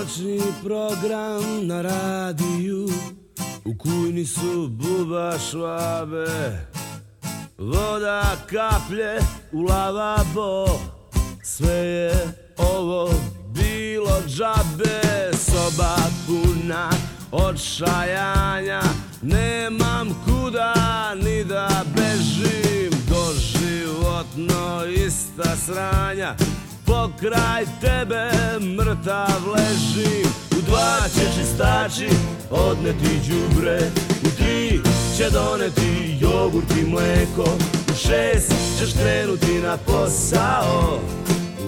Noćni program na radiju, u kujni su buba švabe, voda kaplje u lavabo, sve je ovo bilo džabe. Soba puna odšajanja, nemam kuda ni da bežim, doživotno ista sranja, pokraj tebe mrtav ležim. U 2 će čistači odneti đubre, u 3 će doneti jogurt i mleko, u 6 ćeš krenuti na posao, u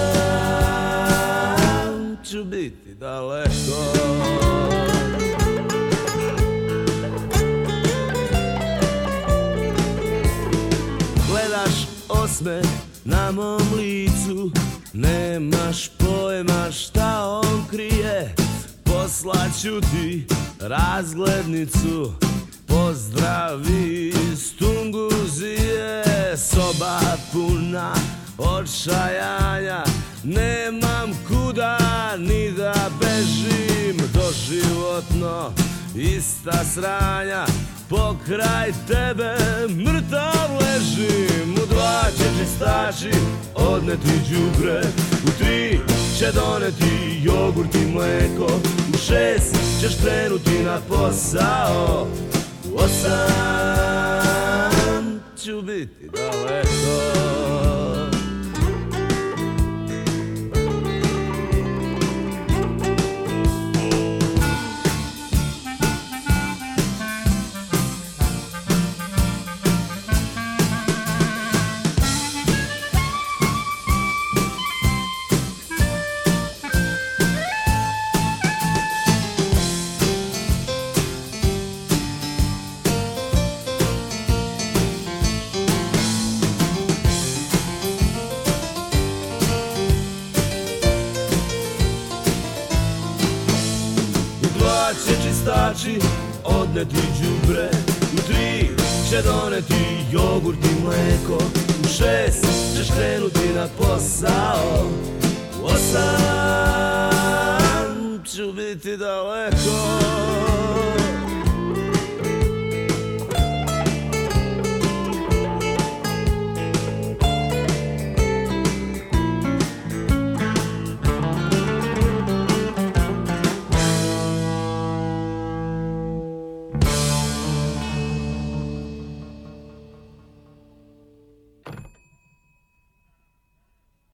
8 ću biti daleko. Gledaš osmeh na mom licu, nemaš pojma šta on krije, poslaću ti razglednicu, pozdravi iz Tunguzije. Soba puna odšajanja, nemam kuda ni da bežim, doživotno ista sranja, pokraj tebe mrtav ležim. U 2 će čistači odneti đubre, u 3 će doneti jogurt i mleko, u 6 ćeš krenuti na posao, u 8 ću biti daleko. Će čistači odneti đubre, u 3 će doneti jogurt i mleko, u 6 ćeš krenuti na posao, u 8 ću biti daleko.